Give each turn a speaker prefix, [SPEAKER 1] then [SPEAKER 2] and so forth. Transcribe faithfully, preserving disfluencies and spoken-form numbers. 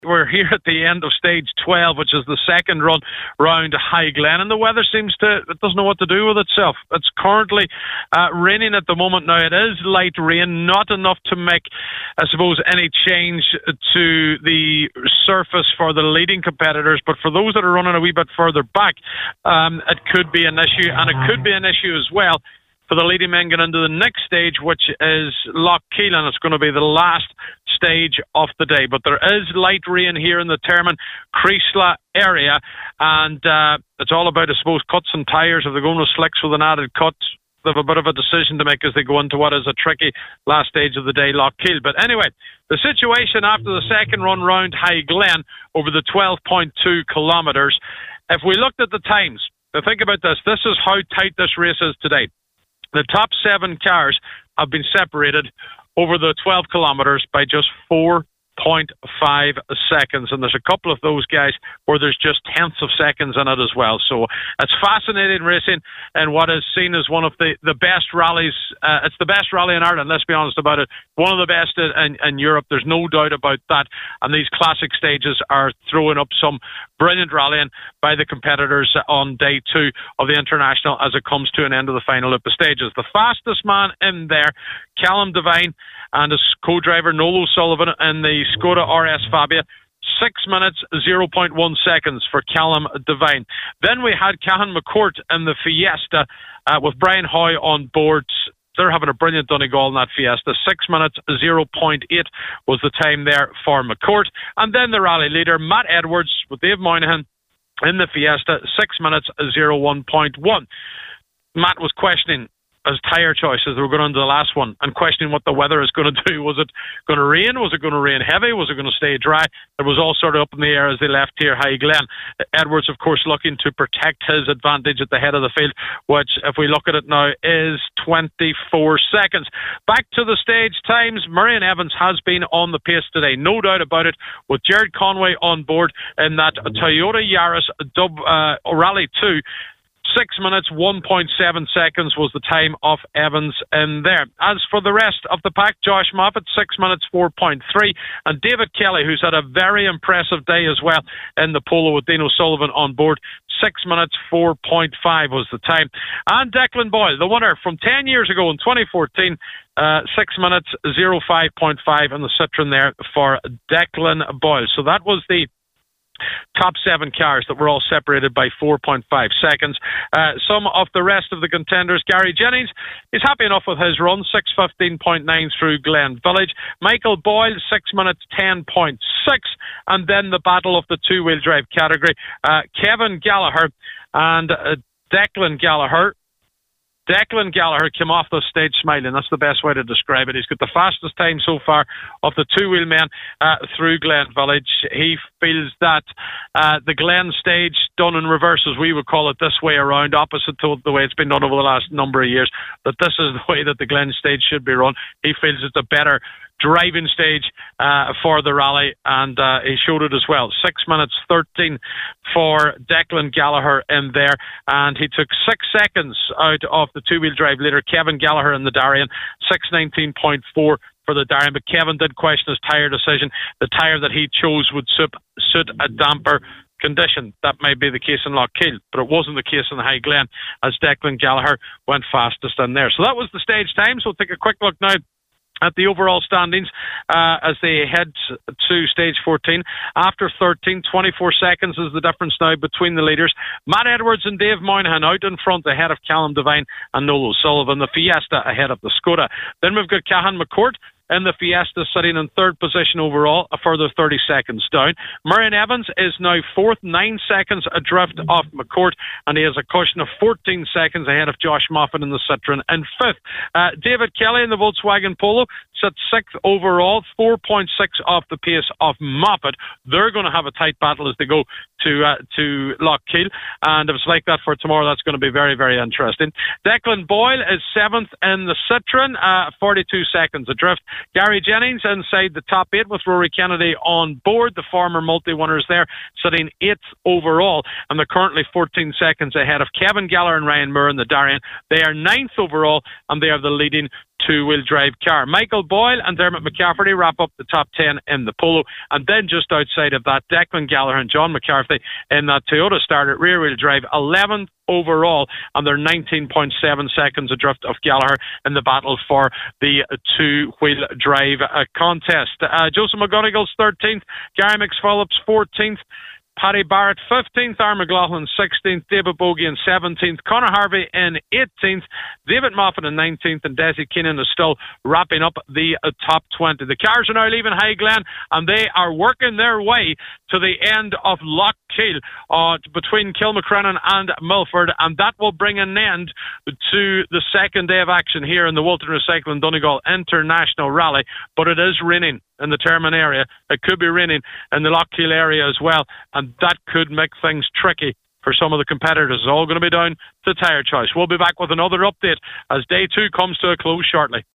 [SPEAKER 1] We're here at the end of stage twelve, which is the second run round High Glen, and the weather seems to, it doesn't know what to do with itself. It's currently uh, raining at the moment. Now, it is light rain, not enough to make, I suppose, any change to the surface for the leading competitors, but for those that are running a wee bit further back, um, it could be an issue, and it could be an issue as well for the leading men getting into the next stage, which is Lough Keele, and it's going to be the last stage of the day. But there is light rain here in the Termon Creesla area, and uh, it's all about, I suppose, cuts and tyres. If they're going with slicks with an added cut, they have a bit of a decision to make as they go into what is a tricky last stage of the day, Lough Keele. But anyway, the situation after the second run round High Glen over the twelve point two kilometres, if we looked at the times, now think about this, this is how tight this race is today. The top seven cars have been separated over the twelve kilometres by just four point five seconds, and there's a couple of those guys where there's just tenths of seconds in it as well. So it's fascinating racing, and what is seen as one of the, the best rallies. Uh, it's the best rally in Ireland, let's be honest about it. One of the best in, in Europe, there's no doubt about that, and these classic stages are throwing up some brilliant rallying by the competitors on day two of the International as it comes to an end of the final loop of stages. The fastest man in there, Callum Devine, and his co-driver Noel O'Sullivan in the Skoda R S Fabia, six minutes, zero point one seconds for Callum Devine. Then we had Cahan McCourt in the Fiesta uh, with Brian Hoy on board. They're having a brilliant Donegal in that Fiesta. Six minutes, zero point eight was the time there for McCourt. And then the rally leader, Matt Edwards, with Dave Moynihan in the Fiesta, six minutes, zero one point one. Matt was questioning as tyre choices. They were going into the last one and questioning what the weather is going to do. Was it going to rain? Was it going to rain heavy? Was it going to stay dry? It was all sort of up in the air as they left here High Glen. Edwards, of course, looking to protect his advantage at the head of the field, which, if we look at it now, is twenty-four seconds. Back to the stage times. Marion Evans has been on the pace today, no doubt about it, with Jared Conway on board in that Toyota Yaris Dub, uh, Rally two. Six minutes, one point seven seconds was the time of Evans in there. As for the rest of the pack, Josh Moffat, six minutes, four point three. And David Kelly, who's had a very impressive day as well in the polo with Dino Sullivan on board, six minutes, four point five was the time. And Declan Boyle, the winner from ten years ago in twenty fourteen, uh, six minutes, zero five point five in the Citroen there for Declan Boyle. So that was the top seven cars that were all separated by four point five seconds. Uh, some of the rest of the contenders, Gary Jennings is happy enough with his run, six fifteen point nine through Glen Village. Michael Boyle, six minutes, ten point six. And then the battle of the two-wheel drive category. Uh, Kevin Gallagher and uh, Declan Gallagher. Declan Gallagher came off the stage smiling. That's the best way to describe it. He's got the fastest time so far of the two-wheel men uh, through Glen Village. He feels that uh, the Glen stage, done in reverse, as we would call it, this way around, opposite to the way it's been done over the last number of years, that this is the way that the Glen stage should be run. He feels it's a better driving stage uh, for the rally, and uh, he showed it as well. Six minutes thirteen for Declan Gallagher in there, and he took six seconds out of the two-wheel drive leader Kevin Gallagher in the Darien. Six nineteen point four for the Darien, but Kevin did question his tyre decision. The tyre that he chose would suit, suit a damper condition. That may be the case in Lough Keele, but it wasn't the case in High Glen, as Declan Gallagher went fastest in there. So that was the stage time. So we'll take a quick look now at the overall standings uh, as they head to stage fourteen. After thirteen, twenty-four seconds is the difference now between the leaders. Matt Edwards and Dave Moynihan out in front ahead of Callum Devine and Noel O'Sullivan. The Fiesta ahead of the Skoda. Then we've got Cahan McCourt in the Fiesta, sitting in third position overall, a further thirty seconds down. Marion Evans is now fourth, nine seconds adrift off McCourt, and he has a cushion of fourteen seconds ahead of Josh Moffat in the Citroen in fifth. Uh, David Kelly in the Volkswagen Polo sits sixth overall, four point six off the pace of Moffat. They're going to have a tight battle as they go to uh, to Lough Keele, and if it's like that for tomorrow, that's going to be very, very interesting. Declan Boyle is seventh in the Citroen, uh, forty-two seconds adrift. Gary Jennings inside the top eight with Rory Kennedy on board, the former multi-winners there, sitting eighth overall, and they're currently fourteen seconds ahead of Kevin Gallagher and Ryan Moore in the Darien. They are ninth overall, and they are the leading two-wheel drive car. Michael Boyle and Dermot McCafferty wrap up the top ten in the Polo, and then just outside of that, Declan Gallagher and John McCarthy in that Toyota starter rear-wheel drive, eleventh overall, and they're nineteen point seven seconds adrift of Gallagher in the battle for the two-wheel drive uh, contest. Uh, Joseph McGonigal's thirteenth, Gary McPhillips fourteenth, Paddy Barrett fifteenth, Aaron McLaughlin sixteenth, David Bogie in seventeenth, Conor Harvey in eighteenth, David Moffat in nineteenth, and Desi Keenan is still wrapping up the uh, top twenty. The cars are now leaving Highglen, and they are working their way to the end of Lough-Keele uh, between Kilmacrennan and Milford, and that will bring an end to the second day of action here in the Walton Recycling Donegal International Rally. But it is raining in the Termon area. It could be raining in the Lough-Keele area as well, and that could make things tricky for some of the competitors. It's all going to be down to tyre choice. We'll be back with another update as day two comes to a close shortly.